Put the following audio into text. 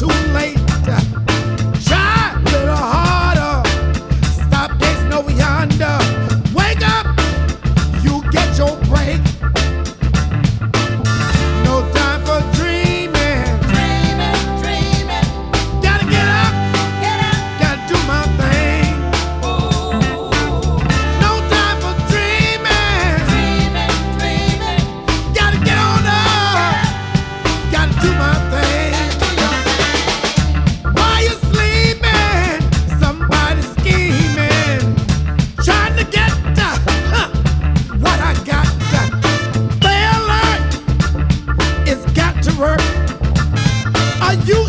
too late. Try a little harder. Stop gazing over yonder. Wake up, you get your break. No time for dreaming. Gotta get up, gotta do my thing. No time for dreaming. Gotta get on up, gotta do my thing. While you're sleeping, somebody's scheming, trying to get what I got. Stay alert, it's got to work. Are you